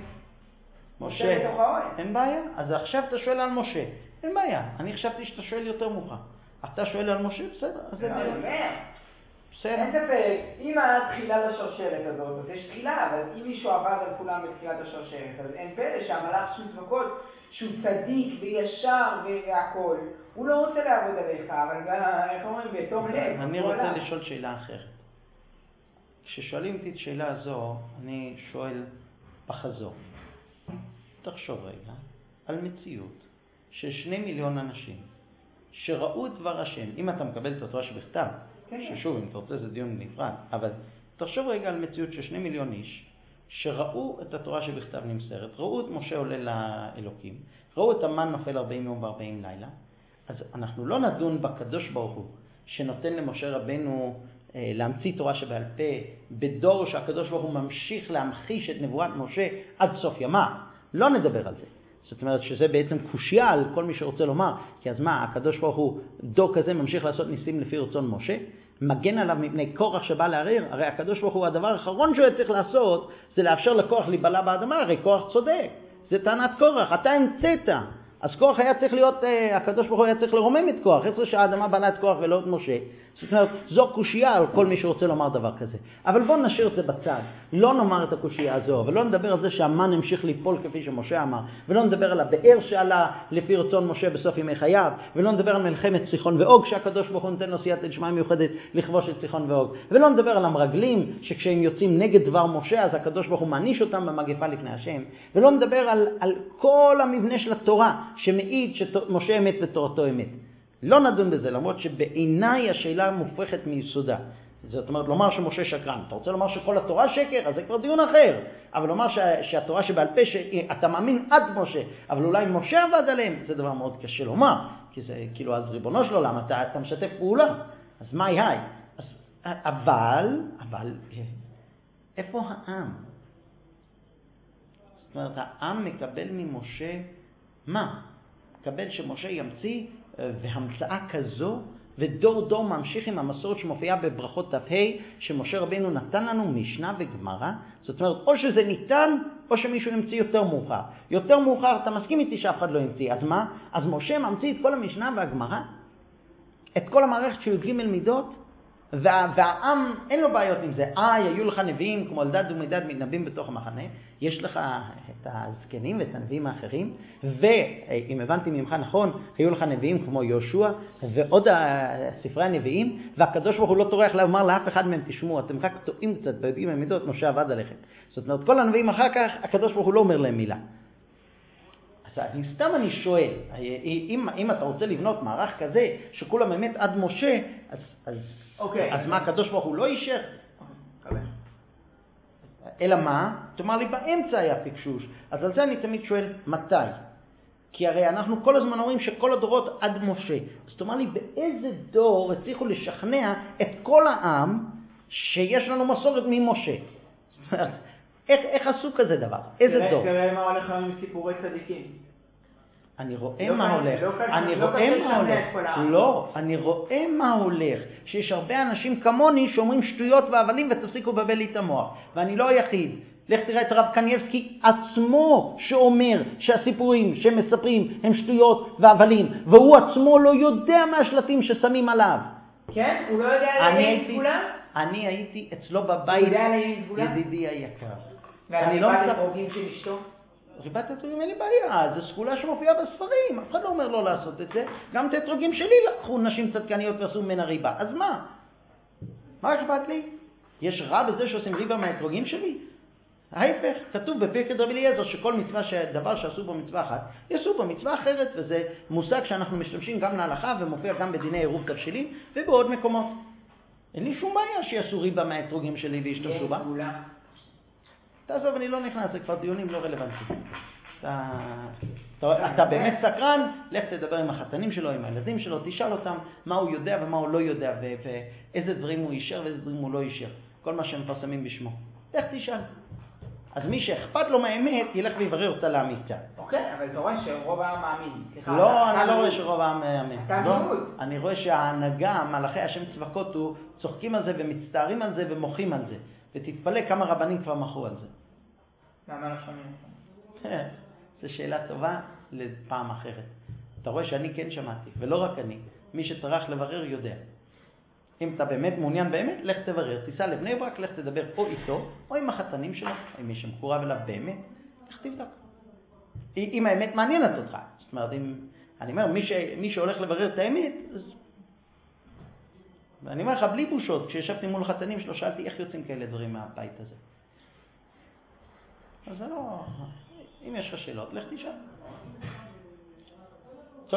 משה. אין בעיה. אז עכשיו אתה שואל על משה. אין בעיה. אני חשבתי שאתה שואל יותר מאוחר. אתה שואל על משה, בסדר. אז זה אומר. בסדר. אין ספק, אם היה תחילה לשרשרת הזאת, אז יש תחילה, אבל אם מישהו עבד על כולם בתחילת השרשרת, אז אין פלא שהמלאך של צבקות, שהוא צדיק וישר והכל, הוא לא רוצה לעבוד עליך, אבל איך אומרים, בתום לב. אני רוצה לשאול שאלה אחרת. כששואלים אותי את שאלה הזו, אני שואל בחזור. תחשוב רגע על מציאות של שני מיליון אנשים שראו את דבר השם. אם אתה מקבל את התורה שבכתב, ששוב, אם אתה רוצה זה דיון נפרד, אבל תחשוב רגע על מציאות של שני מיליון איש שראו את התורה שבכתב נמסרת, ראו את משה עולה לאלוקים, ראו את המן נופל ארבעים יום וארבעים לילה. אז אנחנו לא נדון בקדוש ברוך הוא שנותן למשה רבנו להמציא תורה שבעל פה בדור שהקדוש ברוך הוא ממשיך להמחיש את נבואת משה עד סוף ימה. לא נדבר על זה. זאת אומרת שזה בעצם קושיה על כל מי שרוצה לומר, כי אז מה, הקדוש ברוך הוא דור כזה ממשיך לעשות ניסים לפי רצון משה, מגן עליו מפני קורח שבא לערער. הרי הקדוש ברוך הוא הדבר האחרון שהוא צריך לעשות זה לאפשר לקורח להיבלע באדמה, הרי קורח צודק. זה טענת קורח, אתה המצאת. אז קורח היה צריך להיות, הקדוש ברוך הוא היה צריך לרומם את קורח, עשרה שהאדמה בנה את קורח ולא את משה. זאת אומרת, זו קושיה על כל מי שרוצה לומר דבר כזה. אבל בואו נשאיר את זה בצד. לא נאמר את הקושיה הזו, ולא נדבר על זה שהמן המשיך ליפול כפי שמשה אמר, ולא נדבר על הבאר שעלה לפי רצון משה בסוף ימי חייו, ולא נדבר על מלחמת סיחון ואוג, שהקדוש ברוך הוא נותן לו סייעתא דשמיא מיוחדת לכבוש את סיחון ואוג, ולא נדבר על המרגלים, שכשהם יוצאים נגד דבר משה, אז הקדוש ברוך הוא מעניש אותם במגפה לפני השם, ולא נדבר על, על כל המבנה של התורה, שמעיד שמשה אמת ותורתו אמת. לא נדון בזה, למרות שבעיניי השאלה מופרכת מיסודה. זאת אומרת, לומר שמשה שקרן. אתה רוצה לומר שכל התורה שקר? אז זה כבר דיון אחר. אבל לומר שה, שהתורה שבעל פה, שאתה מאמין עד משה, אבל אולי משה עבד עליהם, זה דבר מאוד קשה לומר. כי זה כאילו, אז ריבונו שלו, למה אתה, אתה משתף פעולה? אז מה היא? אז, אבל, אבל, איפה העם? זאת אומרת, העם מקבל ממשה מה? מקבל שמשה ימציא והמצאה כזו, ודור דור ממשיך עם המסורת שמופיעה בברכות ת"ה, שמשה רבינו נתן לנו משנה וגמרא. זאת אומרת, או שזה ניתן, או שמישהו ימציא יותר מאוחר. יותר מאוחר, אתה מסכים איתי שאף אחד לא ימציא. אז מה? אז משה ממציא את כל המשנה והגמרא, את כל המערכת של ג' מידות, וה, והעם אין לו בעיות עם זה. אה, היו לך נביאים כמו אלדד ומידד מתנבאים בתוך המחנה, יש לך את הזקנים ואת הנביאים האחרים, ואם הבנתי ממך נכון, היו לך נביאים כמו יהושע ועוד ספרי הנביאים, והקדוש ברוך הוא לא טורח לומר לאף אחד מהם, תשמעו, אתם רק טועים קצת ביודעים המידות, משה עבד עליכם. זאת אומרת, כל הנביאים אחר כך, הקדוש ברוך הוא לא אומר להם מילה. אז אז אני סתם אני שואל, אם, אם אתה רוצה לבנות מערך כזה, שכולם באמת עד משה, אז, אז, אוקיי. אז מה הקדוש ברוך הוא לא אישר? אוקיי. אלא מה? תאמר לי, באמצע היה פקשוש. אז על זה אני תמיד שואל, מתי? כי הרי אנחנו כל הזמן אומרים שכל הדורות עד משה. אז תאמר לי, באיזה דור הצליחו לשכנע את כל העם שיש לנו מסורת ממשה? איך, איך עשו כזה דבר? איזה תראה, דור? תראה מה הולך לנו מסיפורי צדיקים. אני רואה לא מה כאן, הולך, לא כאן, אני לא רואה כאן מה לשכנע הולך, את כל העם. לא, אני רואה מה הולך, שיש הרבה אנשים כמוני שאומרים שטויות והבלים ותפסיקו לבלבל לי את המוח, ואני לא היחיד. לך תראה את הרב קנייבסקי עצמו שאומר שהסיפורים שמספרים הם שטויות והבלים, והוא עצמו לא יודע מה השלטים ששמים עליו. כן? הוא לא יודע אני להגיד הייתי, גבולה? אני הייתי אצלו בבית, יודע להגיד גבולה? ידידי היקר. ועל אני לא הריבת מצפ... אתרוגים של אשתו? ריבת אתרוגים אין לי בעיה, זו סגולה שמופיעה בספרים, אף אחד לא אומר לא לעשות את זה. גם את האתרוגים שלי לקחו נשים צדקניות ועשו ממנה ריבה, אז מה? מה אכפת לי? יש רע בזה שעושים ריבה מהאתרוגים שלי? ההפך, כתוב בפרקת רבי אליעזר שכל מצווה, דבר שעשו בו מצווה אחת, יעשו בו מצווה אחרת, וזה מושג שאנחנו משתמשים גם להלכה ומופיע גם בדיני עירוב תבשילים ובעוד מקומות. אין לי שום בעיה שיעשו ריבה מהאתרוגים שלי וישתמשו בה. תעזוב, אני לא נכנס, זה כבר דיונים לא רלוונטיים. אתה, אתה, אתה באמת סקרן, לך תדבר עם החתנים שלו, עם הילדים שלו, תשאל אותם מה הוא יודע ומה הוא לא יודע, ו- ואיזה דברים הוא אישר ואיזה דברים הוא לא אישר. כל מה שהם מפרסמים בשמו. לך תשאל. אז מי שאכפת לו מהאמת, ילך ויברר אותה לאמיתה. אוקיי, אבל אתה רואה שרוב העם מאמין. לא, אני לא רואה שרוב העם מאמין. אתה מיעוט. אני רואה שההנהגה, מלאכי השם צבקות, צוחקים על זה ומצטערים על זה ומוחים על זה. ותתפלא כמה רבנים כבר מחו על זה. למה לא שומעים? זו שאלה טובה לפעם אחרת. אתה רואה שאני כן שמעתי, ולא רק אני. מי שטרח לברר יודע. אם אתה באמת מעוניין באמת, לך תברר. תיסע לבני ברק, לך תדבר או איתו, או עם החתנים שלו, או עם מי שמקורב אליו באמת. לך תבדוק. אם האמת מעניינת אותך. זאת אומרת, אם, אני אומר, מי, ש, מי שהולך לברר את האמת, אז... ואני אומר לך, בלי בושות, כשישבתי מול החתנים שלו, שאלתי איך יוצאים כאלה דברים מהבית הזה. אז זה לא... אם יש לך שאלות, לך תשאל. טוב?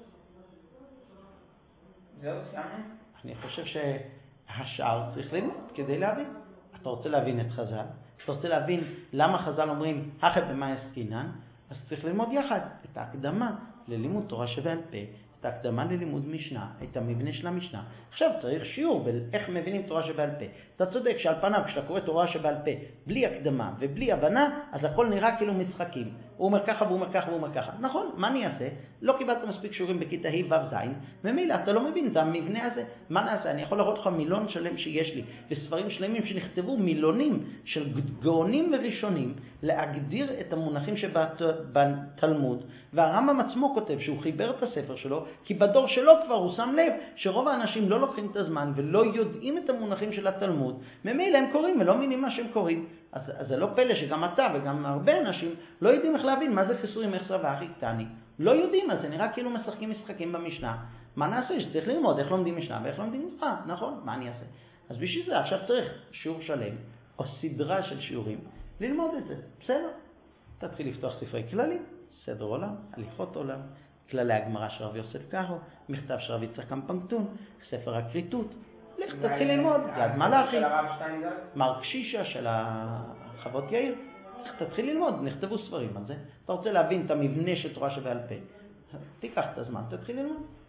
זהו, סיימנו? אני חושב שהשאר צריך ללמוד כדי להבין. אתה רוצה להבין את חז"ל, אתה רוצה להבין למה חז"ל אומרים הכי במה עסקינן, אז צריך ללמוד יחד את ההקדמה ללימוד תורה שבעל פה, את ההקדמה ללימוד משנה, את המבנה של המשנה. עכשיו צריך שיעור באיך מבינים תורה שבעל פה. אתה צודק שעל פניו כשאתה קורא תורה שבעל פה בלי הקדמה ובלי הבנה, אז הכל נראה כאילו משחקים. הוא אומר ככה והוא אומר ככה והוא אומר ככה. נכון, מה אני אעשה? לא קיבלת מספיק שיעורים בכיתה ה' ו' ז', ומילא אתה לא מבין את המבנה הזה. מה נעשה? אני יכול להראות לך מילון שלם שיש לי, וספרים שלמים שנכתבו מילונים של גאונים וראשונים להגדיר את המונחים שבתלמוד, והרמב"ם עצמו כותב שהוא חיבר את הספר שלו, כי בדור שלו כבר הוא שם לב שרוב האנשים לא לוקחים את הזמן ולא יודעים את המונחים של התלמוד, ממילא הם קוראים ולא מבינים מה שהם קוראים. אז, אז זה לא פלא שגם אתה וגם הרבה אנשים לא יודעים איך להבין מה זה חיסורים איך סבא הכי קטני. לא יודעים, אז זה נראה כאילו משחקים משחקים במשנה. מה נעשה? שצריך ללמוד איך לומדים משנה ואיך לומדים משנה, נכון? מה אני אעשה? אז בשביל זה עכשיו צריך שיעור שלם או סדרה של שיעורים ללמוד את זה. בסדר? תתחיל לפתוח ספרי כללים, סדר עולם, הליכות עולם, כללי הגמרא של רב יוסף קארו, מכתב של רב יצחק קמפנגטון, ספר הכריתות. לך תתחיל ללמוד, יד מלאכי, מר קשישה של החוות יאיר. לך תתחיל ללמוד, נכתבו ספרים על זה. אתה רוצה להבין את המבנה של תורה שבעל פה, תיקח את הזמן, תתחיל ללמוד.